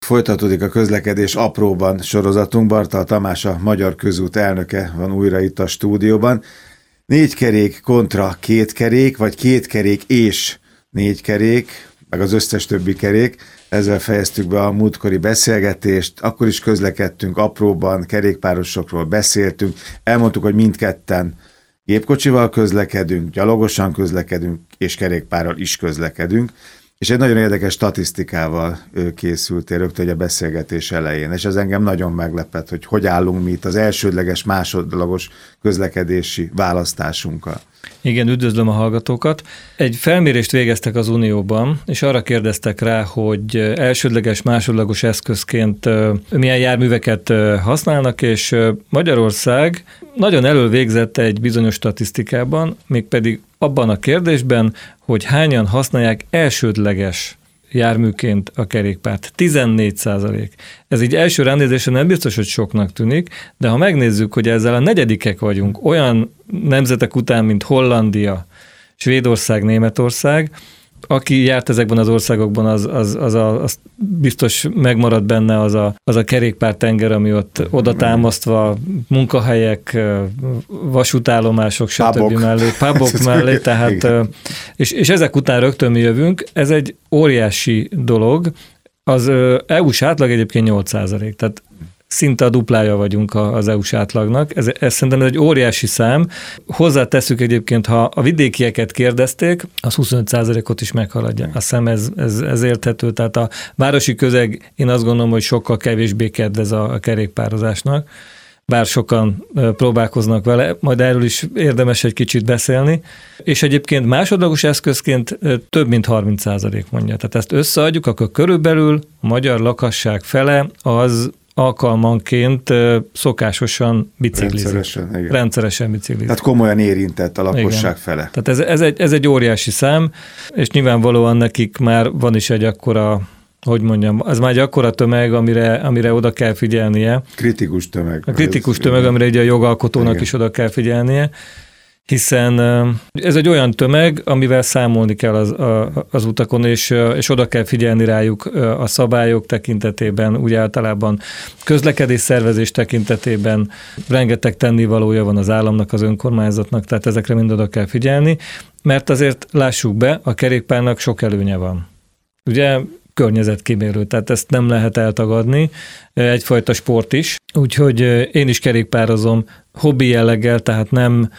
Folytatódik a közlekedés apróban sorozatunk. Bartal Tamás, a Magyar Közút elnöke van újra itt a stúdióban. 4 kerék kontra 2 kerék, vagy 2 kerék és 4 kerék, meg az összes többi kerék. Ezzel fejeztük be a múltkori beszélgetést. Akkor is közlekedtünk apróban, kerékpárosokról beszéltünk. Elmondtuk, hogy mindketten gépkocsival közlekedünk, gyalogosan közlekedünk, és kerékpárral is közlekedünk. És egy nagyon érdekes statisztikával készültél rögtön a beszélgetés elején, és ez engem nagyon meglepett, hogy állunk mi itt az elsődleges, másodlagos közlekedési választásunkkal. Igen, üdvözlöm a hallgatókat. Egy felmérést végeztek az Unióban, és arra kérdeztek rá, hogy elsődleges, másodlagos eszközként milyen járműveket használnak, és Magyarország nagyon elölvégzett egy bizonyos statisztikában, mégpedig abban a kérdésben, hogy hányan használják elsődleges járműként a kerékpárt. 14%. Ez így első ránézésre nem biztos, hogy soknak tűnik, de ha megnézzük, hogy ezzel a negyedikek vagyunk, olyan nemzetek után, mint Hollandia, Svédország, Németország, aki járt ezekben az országokban, az biztos megmarad benne az a kerékpártenger, ami ott oda támasztva munkahelyek, vasútállomások, stb. Mellé, pubok mellé, tehát, és ezek után rögtön mi jövünk. Ez egy óriási dolog. Az EU-s átlag egyébként 8%, tehát szinte a duplája vagyunk az EU-s átlagnak. Ez szerintem egy óriási szám. Hozzátesszük egyébként, ha a vidékieket kérdezték, az 25%-ot is meghaladja. Azt hiszem ez érthető. Tehát a városi közeg, én azt gondolom, hogy sokkal kevésbé kedvez a kerékpározásnak, bár sokan próbálkoznak vele, majd erről is érdemes egy kicsit beszélni. És egyébként másodlagos eszközként több mint 30% mondja. Tehát ezt összeadjuk, akkor körülbelül a magyar lakosság fele az alkalmanként szokásosan biciklizik. Rendszeresen biciklizik. Tehát komolyan érintett a lakosság fele. Tehát ez egy óriási szám, és nyilvánvalóan nekik már van is egy akkora, hogy mondjam, ez már egy akkora tömeg, amire oda kell figyelnie. Kritikus tömeg. A kritikus tömeg, amire ugye a jogalkotónak is oda kell figyelnie, hiszen ez egy olyan tömeg, amivel számolni kell az utakon, és oda kell figyelni rájuk a szabályok tekintetében, úgy általában közlekedés szervezés tekintetében rengeteg tennivalója van az államnak, az önkormányzatnak, tehát ezekre mind oda kell figyelni, mert azért lássuk be, a kerékpárnak sok előnye van. Ugye környezetkímélő, tehát ezt nem lehet eltagadni, egyfajta sport is, úgyhogy én is kerékpározom hobbi jelleggel, tehát nem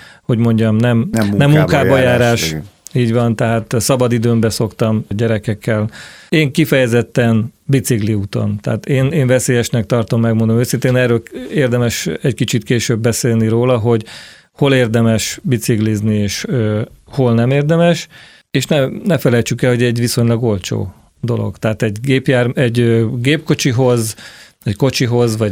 munkába járás. Így van, tehát szabadidőmben szoktam gyerekekkel. Én kifejezetten bicikliúton, tehát én veszélyesnek tartom, megmondom őszintén, erről érdemes egy kicsit később beszélni róla, hogy hol érdemes biciklizni, és hol nem érdemes, és ne felejtsük el, hogy egy viszonylag olcsó dolog. Tehát egy gépkocsihoz, egy kocsihoz, vagy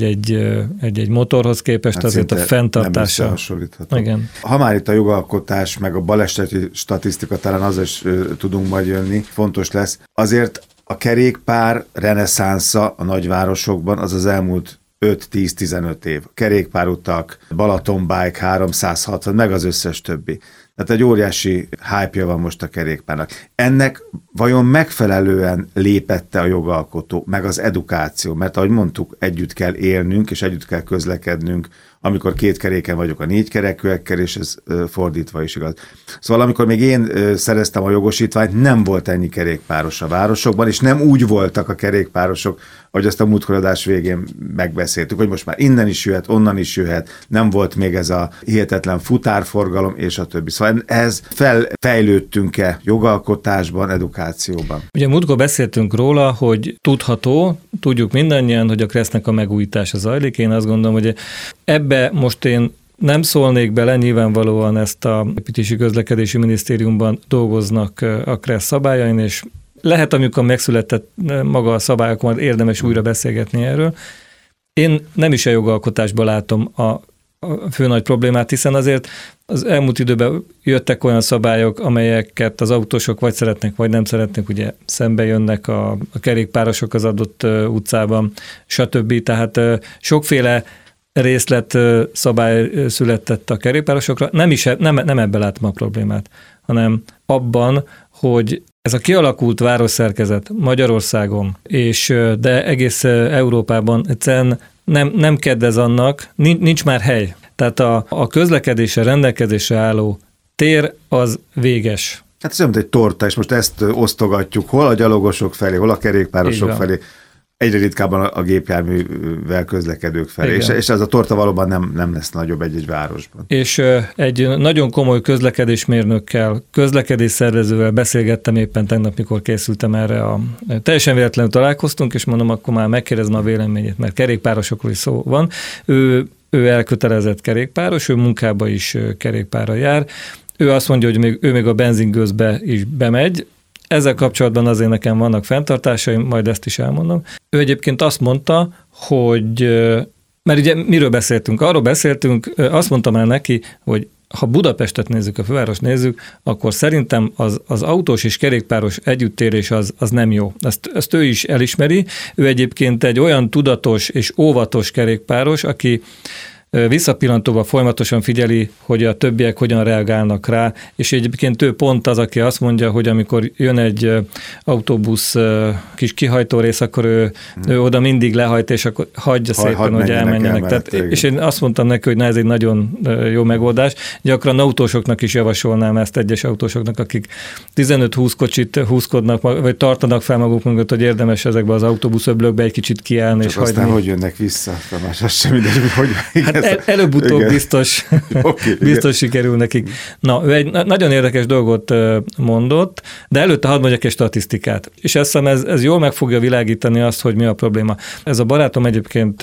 egy motorhoz képest azért a fenntartása. Nem összehasonlítható. Igen. Ha már itt a jogalkotás, meg a baleseti statisztika, talán az is tudunk majd jönni, fontos lesz. Azért a kerékpár reneszánsza a nagyvárosokban az elmúlt 5-10-15 év. Kerékpárutak, Balatonbike 360, meg az összes többi. Tehát egy óriási hype-ja van most a kerékpárnak. Ennek vajon megfelelően lépette a jogalkotó, meg az edukáció? Mert ahogy mondtuk, együtt kell élnünk, és együtt kell közlekednünk, amikor 2 keréken vagyok a 4 kerekűekkel, és ez fordítva is igaz. Szóval amikor még én szereztem a jogosítványt, nem volt ennyi kerékpáros a városokban, és nem úgy voltak a kerékpárosok, ahogy azt a múltkoradás végén megbeszéltük, hogy most már innen is jöhet, onnan is jöhet, nem volt még ez a hihetetlen futárforgalom, és a többi. Szóval ez fejlődtünk-e jogalkotásban, edukációban? Ugye múltkor beszéltünk róla, hogy tudjuk mindannyian, hogy a KRESZ-nek a megújítása zajlik. Én azt gondolom, hogy ebbe most én nem szólnék bele, nyilvánvalóan ezt a építési közlekedési minisztériumban dolgoznak a KRESZ szabályain, és lehet, amikor megszületett maga a szabályok, majd érdemes újra beszélgetni erről. Én nem is a jogalkotásban látom a fő nagy problémát, hiszen azért az elmúlt időben jöttek olyan szabályok, amelyeket az autósok vagy szeretnek, vagy nem szeretnek, ugye szembe jönnek a kerékpárosok az adott utcában, stb. Tehát sokféle részlet szabály született a kerékpárosokra. Nem ebben látom a problémát, hanem abban, hogy ez a kialakult városszerkezet Magyarországon, de egész Európában egyszerűen nem kedvez annak, nincs már hely. Tehát a közlekedésre, rendelkezésre álló tér az véges. Hát ez olyan, mint egy torta, és most ezt osztogatjuk, hol a gyalogosok felé, hol a kerékpárosok felé, egyre ritkábban a gépjárművel közlekedők felé, és ez a torta valóban nem lesz nagyobb egy városban. És egy nagyon komoly közlekedésmérnökkel, közlekedésszervezővel beszélgettem éppen tegnap, mikor készültem erre. Teljesen véletlenül találkoztunk, és mondom, akkor már megkérdezem a véleményét, mert kerékpárosokról is szó van. Ő elkötelezett kerékpáros, ő munkába is kerékpárral jár. Ő azt mondja, hogy ő még a benzingőzbe is bemegy. Ezzel kapcsolatban azért nekem vannak fenntartásaim, majd ezt is elmondom. Ő egyébként azt mondta, hogy, mert ugye miről beszéltünk? Arról beszéltünk, azt mondtam el neki, hogy ha Budapestet nézzük, a főváros nézzük, akkor szerintem az autós és kerékpáros együttérés az nem jó. Ezt ő is elismeri. Ő egyébként egy olyan tudatos és óvatos kerékpáros, aki visszapillantóval folyamatosan figyeli, hogy a többiek hogyan reagálnak rá, és egyébként ő pont az, aki azt mondja, hogy amikor jön egy autóbusz kis kihajtórész, akkor ő oda mindig lehajt, és akkor hagyja szépen, hogy elmenjenek. És én azt mondtam neki, hogy ez egy nagyon jó megoldás. Gyakran autósoknak is javasolnám ezt, egyes autósoknak, akik 15-20 kocsit húzkodnak, vagy tartanak fel maguk mögött, hogy érdemes ezekbe az autóbuszöblökbe egy kicsit kiállni. Csak és aztán hagyni. Hogy jönnek vissza, Tamás, az sem mindegy, hogy előbb-utóbb biztos sikerül nekik. Na, ő egy nagyon érdekes dolgot mondott, de előtte hadd mondjak egy statisztikát. És azt hiszem, ez jól meg fogja világítani azt, hogy mi a probléma. Ez a barátom egyébként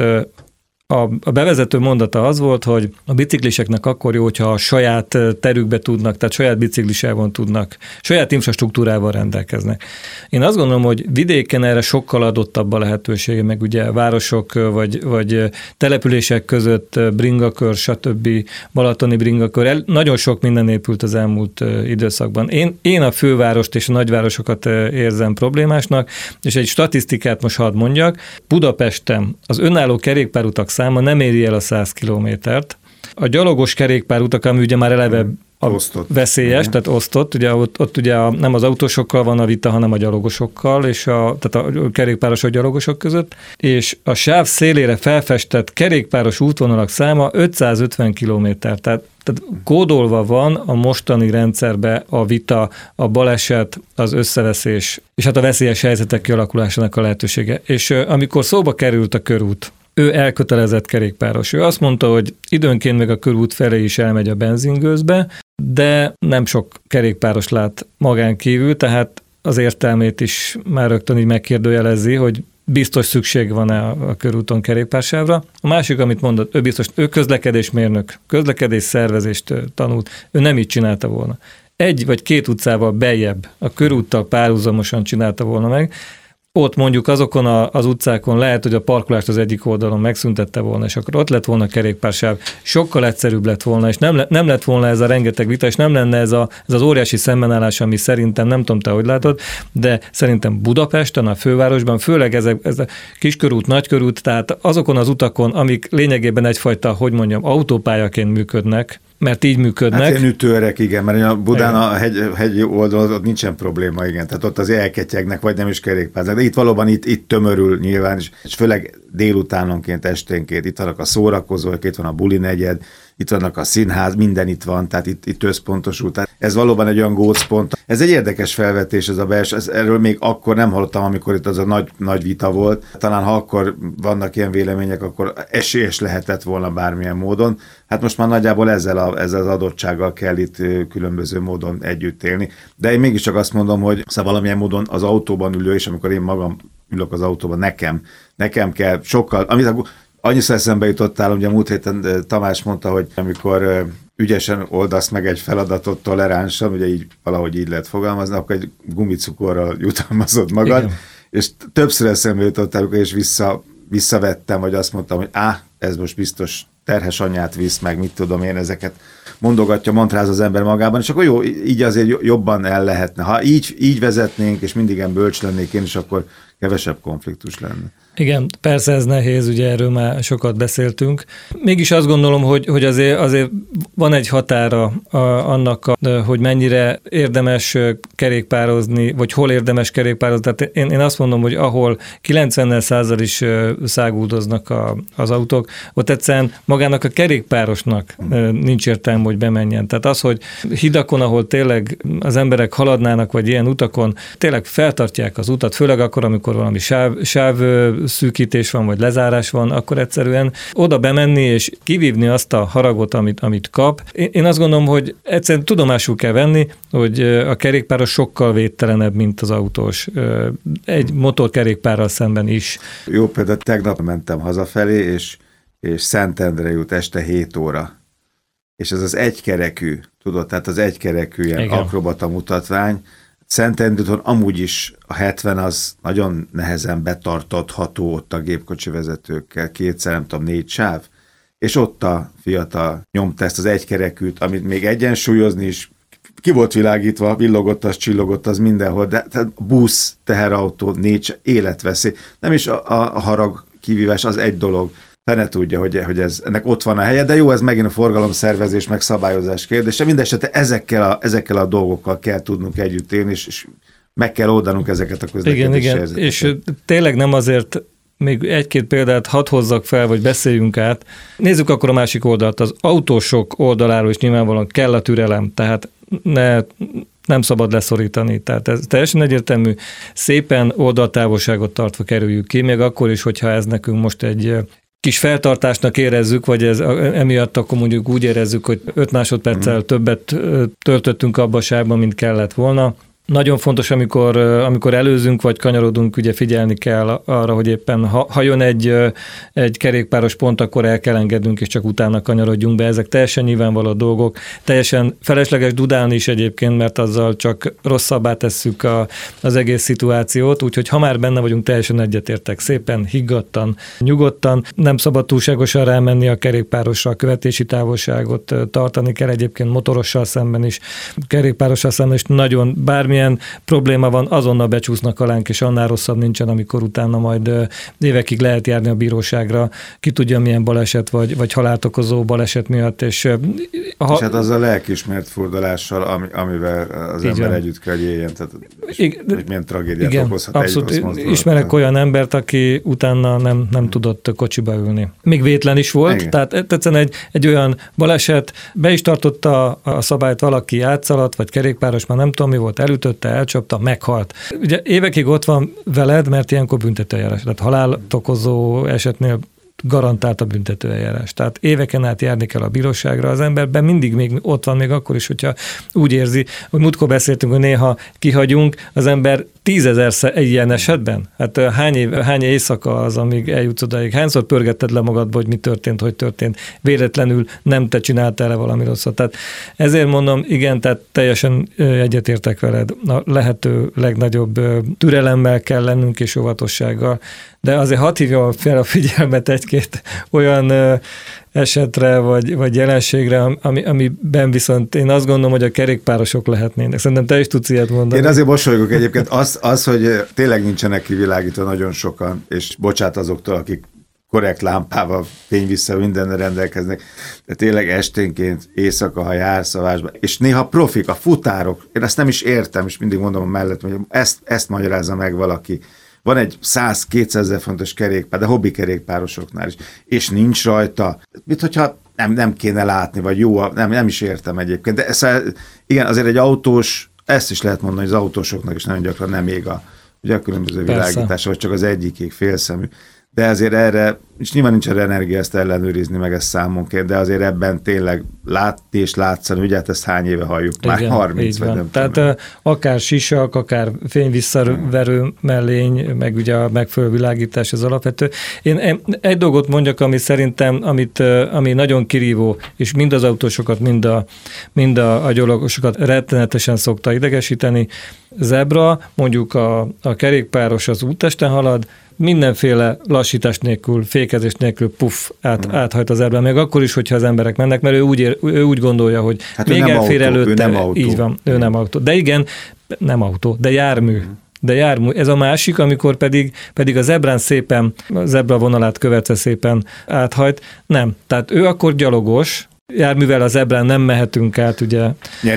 a bevezető mondata az volt, hogy a bicikliseknek akkor jó, hogyha a saját terükbe tudnak, tehát saját biciklisávon tudnak, saját infrastruktúrával rendelkeznek. Én azt gondolom, hogy vidéken erre sokkal adottabb a lehetősége, meg ugye városok vagy települések között bringakör, stb. Balatoni bringakör, nagyon sok minden épült az elmúlt időszakban. Én a fővárost és a nagyvárosokat érzem problémásnak, és egy statisztikát most hadd mondjak. Budapesten az önálló kerékpárutak száma nem éri el a 100 kilométert. A gyalogos kerékpárutak, ami ugye már eleve veszélyes, tehát osztott, ugye ott ugye nem az autósokkal van a vita, hanem a gyalogosokkal, és tehát a kerékpárosok gyalogosok között, és a sáv szélére felfestett kerékpáros útvonalak száma 550 kilométer, tehát kódolva van a mostani rendszerbe a vita, a baleset, az összeveszés, és hát a veszélyes helyzetek kialakulásának a lehetősége. És amikor szóba került a körút, ő elkötelezett kerékpáros. Ő azt mondta, hogy időnként meg a körút felé is elmegy a benzingőzbe, de nem sok kerékpáros lát magán kívül, tehát az értelmét is már rögtön így megkérdőjelezi, hogy biztos szükség van-e a körúton kerékpársávra. A másik, amit mondott, ő közlekedésmérnök, közlekedés szervezést tanult, ő nem így csinálta volna. Egy vagy két utcával beljebb a körúttal párhuzamosan csinálta volna meg. Ott mondjuk azokon az utcákon lehet, hogy a parkolást az egyik oldalon megszüntette volna, és akkor ott lett volna kerékpársáv, sokkal egyszerűbb lett volna, és nem lett volna ez a rengeteg vita, és nem lenne ez az óriási szembenállás, ami szerintem, nem tudom te, hogy látod, de szerintem Budapesten, a fővárosban, főleg ez a kiskörút, nagykörút, tehát azokon az utakon, amik lényegében egyfajta, hogy mondjam, autópályaként működnek, mert így működnek. Hát ilyen ütőerek, igen, mert a Budán a hegy oldalon ott nincsen probléma, igen, tehát ott az elketyegnek, vagy nem is kerékpároznak, de itt valóban itt tömörül nyilván, és főleg délutánonként, esténként, itt vannak a szórakozók, itt van a buli negyed, itt vannak a színház, minden itt van, tehát itt összpontosul. Tehát ez valóban egy olyan gócpont. Ez egy érdekes felvetés, ez a belső, erről még akkor nem hallottam, amikor itt az a nagy vita volt. Talán ha akkor vannak ilyen vélemények, akkor esélyes lehetett volna bármilyen módon. Hát most már nagyjából ezzel az adottsággal kell itt különböző módon együtt élni. De én mégiscsak azt mondom, hogy szóval valamilyen módon az autóban ülő, és amikor én magam ülök az autóban, nekem kell sokkal, amit annyiszor eszembe jutottál, ugye múlt héten Tamás mondta, hogy amikor ügyesen oldasz meg egy feladatot toleránsan, ugye így valahogy így lehet fogalmazni, akkor egy gumicukorral jutalmazod magad, igen. És többször eszembe jutottál, és visszavettem, vagy azt mondtam, hogy ez most biztos terhes anyát visz meg, mit tudom én, ezeket mondogatja, mantráz az ember magában, és akkor jó, így azért jobban el lehetne. Ha így vezetnénk, és mindig bölcs lennék én is, akkor kevesebb konfliktus lenne. Igen, persze ez nehéz, ugye erről már sokat beszéltünk. Mégis azt gondolom, hogy azért van egy határa annak, hogy mennyire érdemes kerékpározni, vagy hol érdemes kerékpározni. Tehát én azt mondom, hogy ahol 90%-nel is száguldoznak az autók, ott egyszerűen magának a kerékpárosnak nincs értelme, hogy bemenjen. Tehát az, hogy hidakon, ahol tényleg az emberek haladnának, vagy ilyen utakon, tényleg feltartják az utat, főleg akkor, amikor valami sáv szűkítés van, vagy lezárás van, akkor egyszerűen oda bemenni és kivívni azt a haragot, amit kap. Én azt gondolom, hogy egyszerűen tudomásul kell venni, hogy a kerékpáros sokkal védtelenebb, mint az autós. Egy motorkerékpárral szemben is. Jó, például tegnap mentem hazafelé, és Szentendre jut este 7 óra. És ez az egykerekű, tudod, tehát az egykerekű ilyen igen, akrobata mutatvány. Szentendrűton amúgy is a 70 az nagyon nehezen betartatható ott a gépkocsi vezetőkkel, 4 sáv, és ott a fiatal nyomta ezt az egykerekűt, amit még egyensúlyozni is ki volt világítva, villogott, az csillogott, az mindenhol, de busz, teherautó, 4 életveszély. Nem is a harag kivívás, az egy dolog. Fene tudja, hogy ennek ott van a helye, de jó, ez megint a forgalomszervezés, meg szabályozás kérdése. Mindenesetre ezekkel a dolgokkal kell tudnunk együtt élni, és meg kell oldanunk ezeket a közlekedési helyzeteket. És tényleg nem azért, még egy-két példát hadd hozzak fel, vagy beszéljünk át. Nézzük akkor a másik oldalt. Az autósok oldaláról is nyilvánvalóan kell a türelem, tehát nem szabad leszorítani. Tehát ez teljesen egyértelmű, szépen oldaltávolságot tartva kerüljük ki, még akkor is, hogyha ez nekünk most egy kis feltartásnak érezzük, vagy ez emiatt akkor mondjuk úgy érezzük, hogy 5 másodperccel többet töltöttünk abba a sávban, mint kellett volna. Nagyon fontos, amikor előzünk, vagy kanyarodunk, ugye figyelni kell arra, hogy éppen ha jön egy kerékpáros pont, akkor el kell engednünk, és csak utána kanyarodjunk be. Ezek teljesen nyilvánvaló dolgok. Teljesen felesleges dudálni is egyébként, mert azzal csak rosszabbá tesszük az egész szituációt, úgyhogy ha már benne vagyunk, teljesen egyetértek. Szépen, higgadtan, nyugodtan, nem szabad túlságosan rámenni a kerékpárosra, a követési távolságot tartani kell egyébként motorossal szemben is, kerékpárossal szemben is nagyon bármilyen probléma van, azonnal becsúsznak alánk, és annál rosszabb nincsen, amikor utána majd évekig lehet járni a bíróságra, ki tudja milyen baleset, vagy halált okozó baleset miatt. És hát az a lelkiismert fordulással, amivel az ember együtt kell éljen, tehát hogy milyen tragédiát okozhat abszolút egy rossz mozdulat. Ismerek olyan embert, aki utána nem tudott kocsiba ülni. Még vétlen is volt, igen. Tehát egyszerűen egy olyan baleset, be is tartotta a szabályt, valaki átszaladt, vagy kerékpáros, már nem tudom mi volt, elütötte, elcsapta, meghalt. Ugye évekig ott van veled, mert ilyenkor büntetőeljárás. Tehát halált okozó esetnél garantált a büntetőeljárás. Tehát éveken át járni kell a bíróságra, az emberben mindig még ott van, még akkor is, hogyha úgy érzi, hogy múltkor beszéltünk, hogy néha kihagyunk, az ember 10.000-szer egy ilyen esetben. Hát hány éjszaka az, amíg eljutsz odáig? Hányszor pörgetted le magadba, hogy mi történt, hogy történt? Véletlenül nem te csináltál le valami rosszat. Tehát ezért mondom, igen, tehát teljesen egyetértek veled. A lehető legnagyobb türelemmel kell lennünk és óvatossággal. De azért hadd hívjam fel a figyelmet egy-két olyan esetre, vagy jelenségre, amiben viszont én azt gondolom, hogy a kerékpárosok lehetnének. Szerintem te is tudsz ilyet mondani. Én azért mosolygok egyébként. Az, hogy tényleg nincsenek kivilágítva nagyon sokan, és bocsát azoktól, akik korrekt lámpával, fényvissza, mindenre rendelkeznek, de tényleg esténként, éjszaka, ha jársz a vásba, és néha profik, a futárok, én ezt nem is értem, és mindig mondom a mellett, hogy ezt magyarázza meg valaki. Van egy 100-200 fontos kerékpár, de hobbi kerékpárosoknál is, és nincs rajta. Mit, hogyha nem kéne látni, vagy jó, nem is értem egyébként. De igen, azért egy autós, ezt is lehet mondani, hogy az autósoknak is nagyon gyakran nem ég a különböző világítása, vagy csak az egyikig félszemű. De azért erre, és nyilván nincs erre energia ezt ellenőrizni, meg ezt számon kell, de azért ebben tényleg látni és látszani, ugye hát ezt hány éve halljuk, már igen, 30 vagy nem tudom. Tehát akár sisak, akár fényvisszaverő mellény, meg ugye a megfelelő világítás az alapvető. Én egy dolgot mondjak, ami szerintem, ami nagyon kirívó, és mind az autósokat, mind a gyalogosokat rettenetesen szokta idegesíteni. Zebra, mondjuk a kerékpáros az úttesten halad, mindenféle lassítás nélkül, fékezés nélkül áthajt az erbben, még akkor is, hogyha az emberek mennek, mert ő úgy gondolja, hogy hát még elfér előtte. Ő nem autó. Így van, ő nem autó. De igen, nem autó, de jármű. de jármű. Ez a másik, amikor pedig a zebrán szépen, a zebra vonalát követve szépen áthajt. Nem. Tehát ő akkor gyalogos, járművel a zebrán nem mehetünk át, ugye.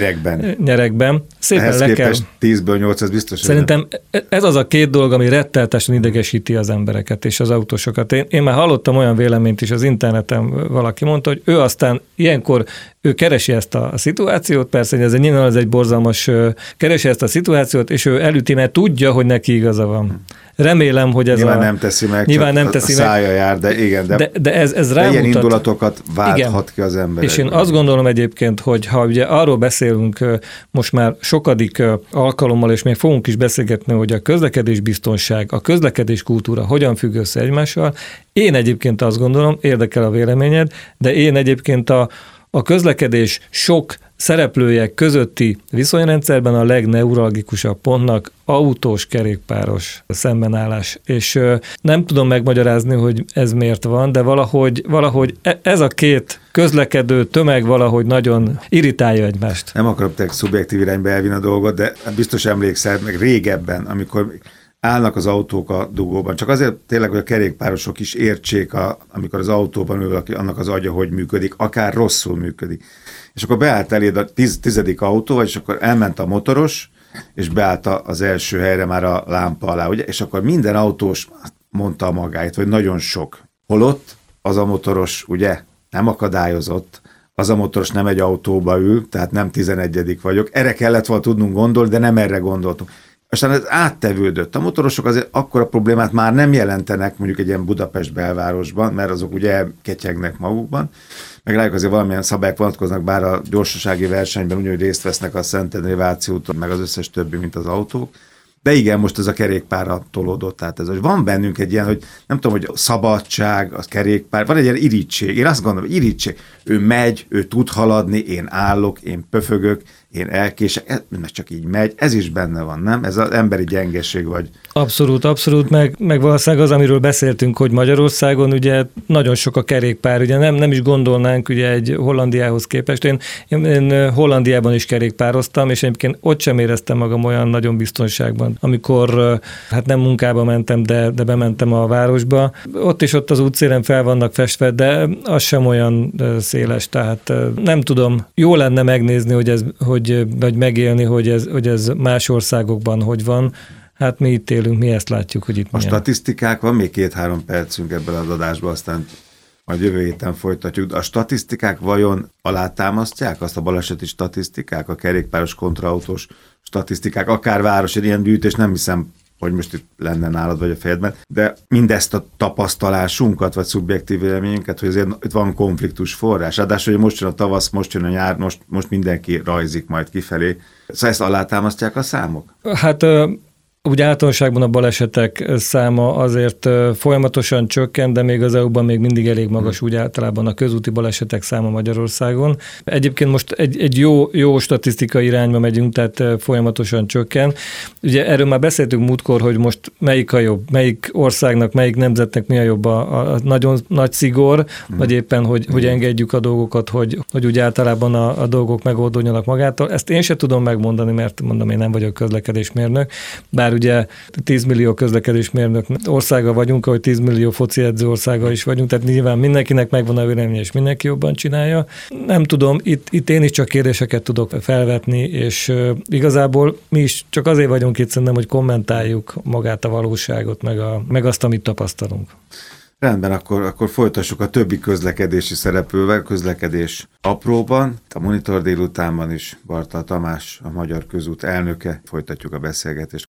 Nyeregben. Szépen ehhez képest 10-ből 8, ez biztos. Szerintem ez az a két dolog, ami rettenetesen idegesíti az embereket és az autósokat. Én már hallottam olyan véleményt is az interneten, valaki mondta, hogy ő aztán ilyenkor ő keresi ezt a szituációt, persze, hogy nyilván ez egy borzalmas, keresi ezt a szituációt, és ő elüti, mert tudja, hogy neki igaza van. Remélem, hogy ez nyilván nem teszi meg, nyilván nem teszi meg. Szája jár, de igen, de ez rámutat. Ilyen indulatokat válthat ki az ember. És én azt gondolom egyébként, hogy ha ugye arról beszélünk most már sokadik alkalommal, és még fogunk is beszélgetni, hogy a közlekedésbiztonság, a közlekedés kultúra hogyan függ össze egymással, én egyébként azt gondolom, érdekel a véleményed, de én egyébként a közlekedés sok szereplője közötti viszonyrendszerben a legneuralgikusabb pontnak autós, kerékpáros szembenállás. És nem tudom megmagyarázni, hogy ez miért van, de valahogy ez a két közlekedő tömeg valahogy nagyon irritálja egymást. Nem akarok te szubjektív irányba elvinni a dolgot, de biztos emlékszel meg régebben, amikor állnak az autók a dugóban. Csak azért tényleg, hogy a kerékpárosok is értsék, amikor az autóban ül, annak az agya hogy működik, akár rosszul működik. És akkor beállt eléd a 10. autó, és akkor elment a motoros, és beállt az első helyre már a lámpa alá, ugye? És akkor minden autós mondta a magáit, hogy nagyon sok. Holott az a motoros, ugye, nem akadályozott, az a motoros nem egy autóba ül, tehát nem 11. vagyok. Erre kellett volna tudnunk gondolni, de nem erre gondoltunk. Aztán ez áttevődött. A motorosok azért akkora problémát már nem jelentenek mondjuk egy ilyen Budapest belvárosban, mert azok ugye elketyegnek magukban, meg rájuk azért valamilyen szabályok vonatkoznak, bár a gyorsasági versenyben ugyanúgy részt vesznek a Szentendrei Váci úton, meg az összes többi, mint az autók. De igen, most ez a kerékpárra tolódott. Tehát ez, hogy van bennünk egy ilyen, hogy nem tudom, hogy a szabadság, a kerékpár, van egy ilyen irítség. Én azt gondolom, hogy irítség. Ő megy, ő tud haladni, én állok, én pöfögök, én elkések, ez csak így megy, ez is benne van, nem? Ez az emberi gyengeség vagy. Abszolút, meg valószínűleg az, amiről beszéltünk, hogy Magyarországon ugye nagyon sok a kerékpár, ugye nem is gondolnánk ugye egy Hollandiához képest. Én Hollandiában is kerékpároztam, és egyébként ott sem éreztem magam olyan nagyon biztonságban. Amikor hát nem munkába mentem, de bementem a városba, ott az útszélen fel vannak festve, de az sem olyan széles, tehát nem tudom, jó lenne megnézni, vagy megélni, hogy ez más országokban hogy van. Hát mi itt élünk, mi ezt látjuk, hogy itt milyen. A statisztikák, van még 2-3 percünk ebben az adásban, aztán majd jövő héten folytatjuk. A statisztikák vajon alátámasztják azt a baleseti statisztikák, a kerékpáros kontraautós statisztikák, akár város, egy ilyen gyűjtés, nem hiszem, hogy most itt lenne nálad vagy a fejedben, de mindezt a tapasztalásunkat, vagy szubjektív véleményünket, hogy azért itt van konfliktus forrás. Ráadásul, hogy most jön a tavasz, most jön a nyár, most mindenki rajzik majd kifelé. Szóval ezt alátámasztják a számok? Hát úgy általánosságban a balesetek száma azért folyamatosan csökken, de még az EU-ban még mindig elég magas, úgy általában a közúti balesetek száma Magyarországon. Egyébként most egy jó statisztikai irányba megyünk, tehát folyamatosan csökken. Ugye erről már beszéltünk múltkor, hogy most melyik a jobb, melyik országnak, melyik nemzetnek mi a jobb, a nagyon nagy szigor, vagy éppen, hogy engedjük a dolgokat, hogy úgy általában a dolgok megoldódjanak magától. Ezt én sem tudom megmondani, mert mondom, én nem vagyok közlekedésmérnök, bár ugye 10 millió közlekedésmérnök országa vagyunk, ahogy 10 millió foci edző országa is vagyunk, tehát nyilván mindenkinek megvan a véleménye, és mindenki jobban csinálja. Nem tudom, itt én is csak kérdéseket tudok felvetni, és igazából mi is csak azért vagyunk itt szerintem, hogy kommentáljuk magát a valóságot, meg azt, amit tapasztalunk. Rendben, akkor folytassuk a többi közlekedési szereplővel, közlekedés apróban. A Monitor délutánban is Bartal Tamás, a Magyar Közút elnöke. Folytatjuk a beszélgetést.